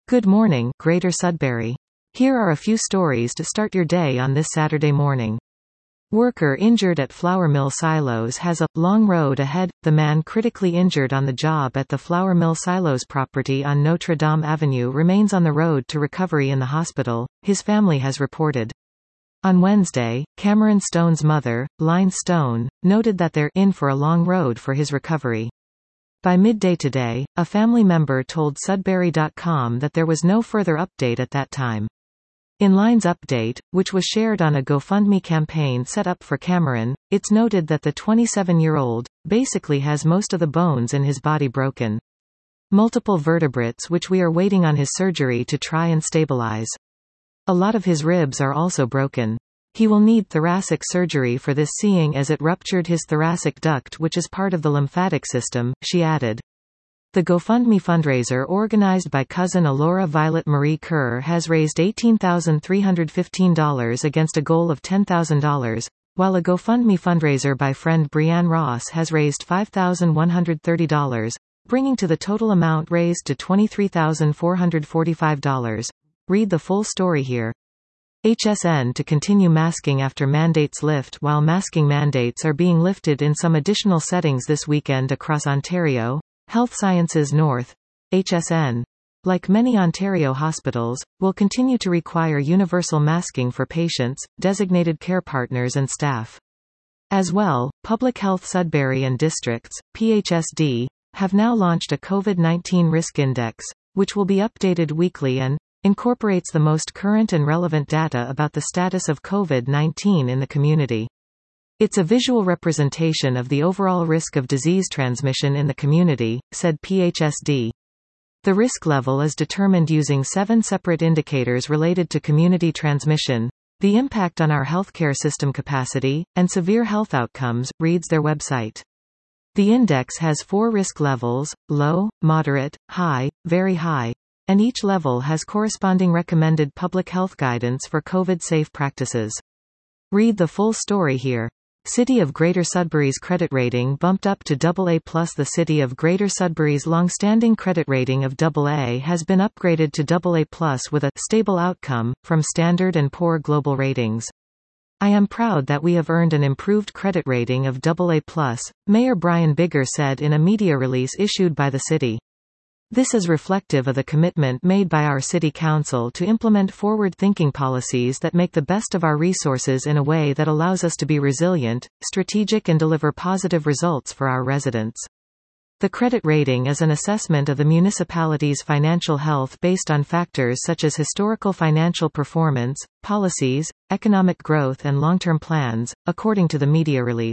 Good morning, Greater Sudbury. Here are a few stories to start your day on this Saturday morning. Worker injured at flour mill silos has a long road ahead. The man critically injured on the job at the flour mill silos property on Notre Dame Avenue remains on the road to recovery in the hospital, his family has reported. On Wednesday, Cameron Stone's mother, Line Stone, noted that they're in for a long road for his recovery. By midday today, a family member told Sudbury.com that there was no further update at that time. In Line's update, which was shared on a GoFundMe campaign set up for Cameron, it's noted that the 27-year-old basically has most of the bones in his body broken. Multiple vertebrates which we are waiting on his surgery to try and stabilize. A lot of his ribs are also broken. He will need thoracic surgery for this seeing as it ruptured his thoracic duct which is part of the lymphatic system, she added. The GoFundMe fundraiser organized by cousin Alora Violet Marie Kerr has raised $18,315 against a goal of $10,000, while a GoFundMe fundraiser by friend Brianne Ross has raised $5,130, bringing to the total amount raised to $23,445. Read the full story here. HSN to continue masking after mandates lift. While masking mandates are being lifted in some additional settings this weekend across Ontario, Health Sciences North, HSN, like many Ontario hospitals, will continue to require universal masking for patients, designated care partners and staff. As well, Public Health Sudbury and Districts, PHSD, have now launched a COVID-19 Risk Index, which will be updated weekly and incorporates the most current and relevant data about the status of COVID-19 in the community. It's a visual representation of the overall risk of disease transmission in the community, said PHSD. The risk level is determined using 7 separate indicators related to community transmission, the impact on our healthcare system capacity, and severe health outcomes, reads their website. The index has 4 risk levels: low, moderate, high, very high, and each level has corresponding recommended public health guidance for COVID-safe practices. Read the full story here. City of Greater Sudbury's credit rating bumped up to AA+. The City of Greater Sudbury's long-standing credit rating of AA has been upgraded to AA+ with a stable outcome from Standard & Poor Global Ratings. I am proud that we have earned an improved credit rating of AA+, Mayor Brian Bigger said in a media release issued by the city. This is reflective of the commitment made by our City Council to implement forward-thinking policies that make the best of our resources in a way that allows us to be resilient, strategic and deliver positive results for our residents. The credit rating is an assessment of the municipality's financial health based on factors such as historical financial performance, policies, economic growth and long-term plans, according to the media release.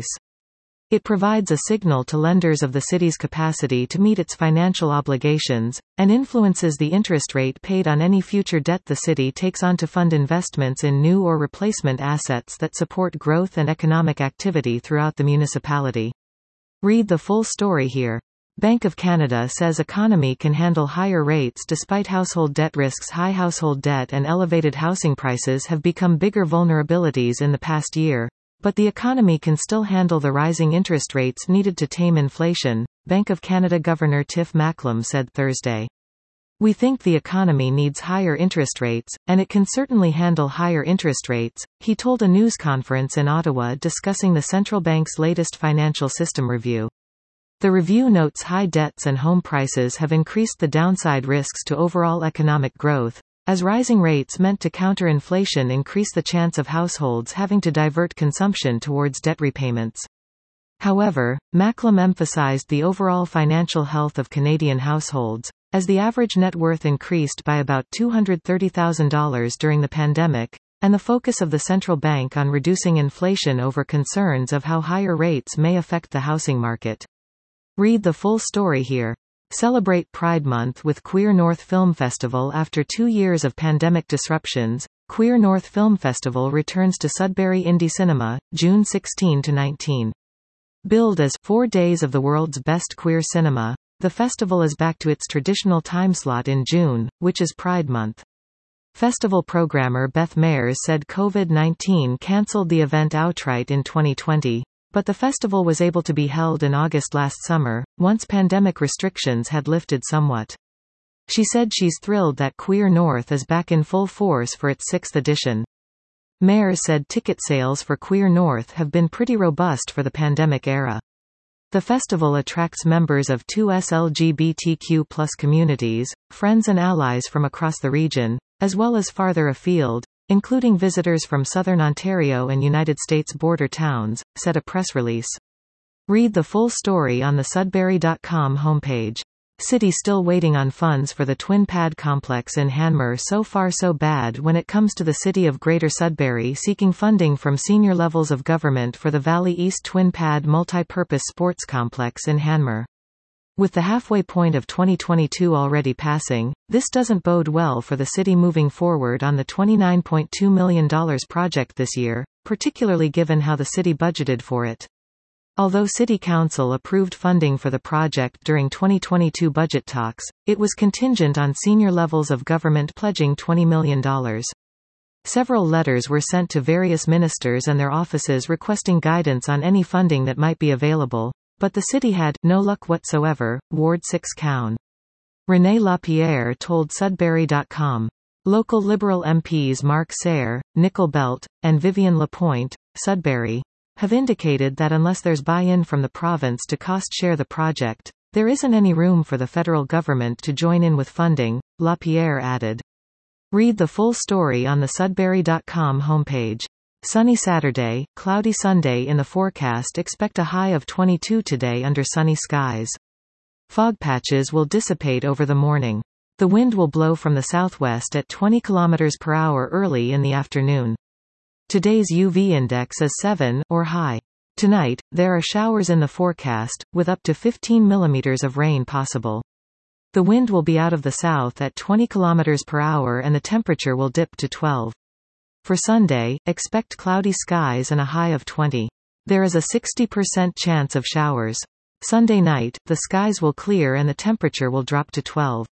It provides a signal to lenders of the city's capacity to meet its financial obligations, and influences the interest rate paid on any future debt the city takes on to fund investments in new or replacement assets that support growth and economic activity throughout the municipality. Read the full story here. Bank of Canada says economy can handle higher rates despite household debt risks. High household debt and elevated housing prices have become bigger vulnerabilities in the past year. But the economy can still handle the rising interest rates needed to tame inflation, Bank of Canada Governor Tiff Macklem said Thursday. We think the economy needs higher interest rates, and it can certainly handle higher interest rates, he told a news conference in Ottawa discussing the central bank's latest financial system review. The review notes high debts and home prices have increased the downside risks to overall economic growth, as rising rates meant to counter inflation increase the chance of households having to divert consumption towards debt repayments. However, Macklem emphasized the overall financial health of Canadian households, as the average net worth increased by about $230,000 during the pandemic, and the focus of the central bank on reducing inflation over concerns of how higher rates may affect the housing market. Read the full story here. Celebrate Pride Month with Queer North Film Festival. After 2 years of pandemic disruptions, Queer North Film Festival returns to Sudbury Indie Cinema, June 16–19. Billed as 4 days of the world's best queer cinema, the festival is back to its traditional timeslot in June, which is Pride Month. Festival programmer Beth Mayers said COVID-19 cancelled the event outright in 2020, but the festival was able to be held in August last summer, once pandemic restrictions had lifted somewhat. She said she's thrilled that Queer North is back in full force for its 6th edition. Mayer said ticket sales for Queer North have been pretty robust for the pandemic era. The festival attracts members of 2S LGBTQ+ communities, friends and allies from across the region, as well as farther afield, including visitors from southern Ontario and United States border towns, said a press release. Read the full story on the Sudbury.com homepage. City still waiting on funds for the twin pad complex in Hanmer. So far so bad when it comes to the city of Greater Sudbury seeking funding from senior levels of government for the Valley East twin pad multi-purpose sports complex in Hanmer. With the halfway point of 2022 already passing, this doesn't bode well for the city moving forward on the $29.2 million project this year, particularly given how the city budgeted for it. Although City Council approved funding for the project during 2022 budget talks, it was contingent on senior levels of government pledging $20 million. Several letters were sent to various ministers and their offices requesting guidance on any funding that might be available, but the city had no luck whatsoever. Ward 6 Coun. René Lapierre told Sudbury.com. Local Liberal MPs Mark Sayre, Nicole Belt, and Vivian Lapointe, Sudbury, have indicated that unless there's buy-in from the province to cost-share the project, there isn't any room for the federal government to join in with funding, Lapierre added. Read the full story on the Sudbury.com homepage. Sunny Saturday, cloudy Sunday in the forecast. Expect a high of 22 today under sunny skies. Fog patches will dissipate over the morning. The wind will blow from the southwest at 20 km per hour early in the afternoon. Today's UV index is 7, or high. Tonight, there are showers in the forecast, with up to 15 mm of rain possible. The wind will be out of the south at 20 km per hour and the temperature will dip to 12. For Sunday, expect cloudy skies and a high of 20. There is a 60% chance of showers. Sunday night, the skies will clear and the temperature will drop to 12.